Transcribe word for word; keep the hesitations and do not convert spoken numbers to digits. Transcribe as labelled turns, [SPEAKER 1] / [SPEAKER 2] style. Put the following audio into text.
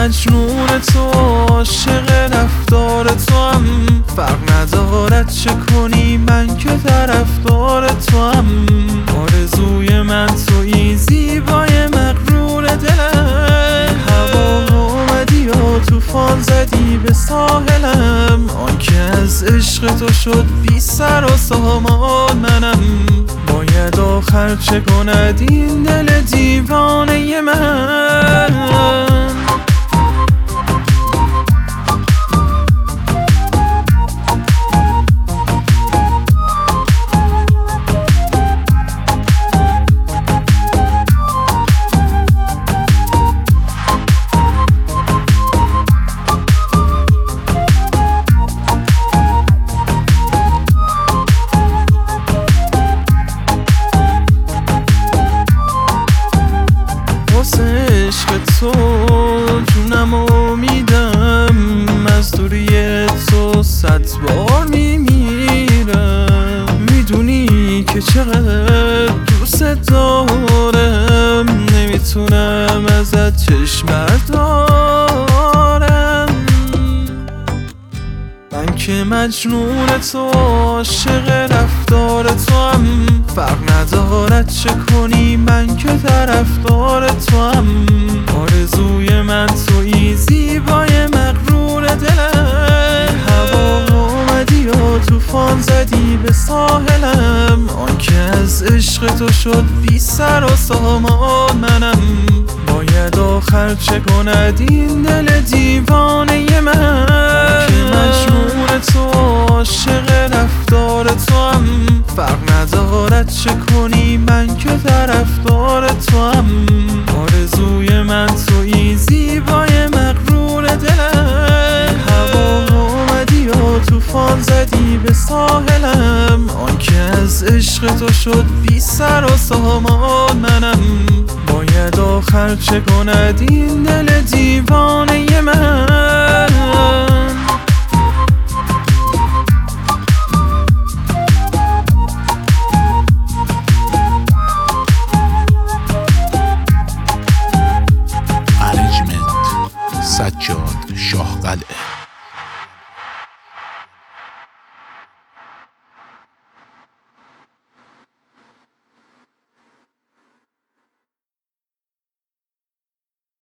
[SPEAKER 1] مجنون تو، عاشق رفتار تو هم. فرق ندارد چه کنی، من که طرفدار تو هم. آرزوی من تویی، زیبای مغرور دلم. هوا اومدی و طوفان زدی به ساحلم. آن که از عشق تو شد بی سر و سامان منم. باید آخر چه کند این دل دیوانه من. عشق تو جونمو میدم، از دوری تو صد بار میمیرم. میدونی که چقدر دوست دارم، نمیتونم ازت چشم بردارم. من که مجنون تو، عاشق رفتار تو هم. فرق ندارد چه کنی، من که طرفدار تو هم. آرزوی من تویی، زیبای مغرور دلم. هوا اومدی و طوفان زدی به ساحلم. آن که از عشق تو شد بی سر و سامان منم. باید آخر چه کند این دل دیوانه من. که مجنون تو، عاشق رفتار تو هم. فرق ندارد چه کنی، من که طرفدار تو هم. آرزوی من تویی، زیبای مغرور دلم. هوا اومدی و طوفان زدی به ساحلم. آن که از عشق تو شد بی سر و سامان منم. باید آخر چه کند این دل دیوانه من.
[SPEAKER 2] سجاد شاه قلعه.